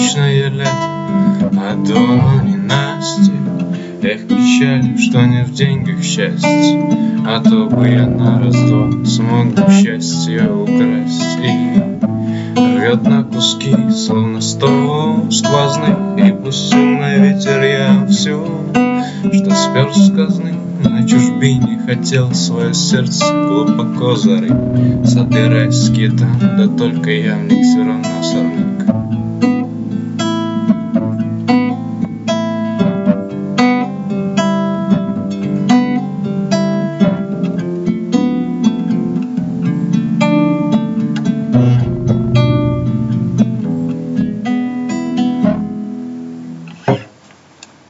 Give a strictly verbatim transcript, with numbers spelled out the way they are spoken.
скучное лето, а дома ненастье. Эх, печаль, что не в деньгах счастье, а то бы я на раз-два смог бы счастье украсть. И рвет на куски, словно стол сквозных, и пустил на ветер я все, что спер с казны. На чужбине хотел свое сердце глубоко зарыть, сады райские там, да только ямник все равно сорвет.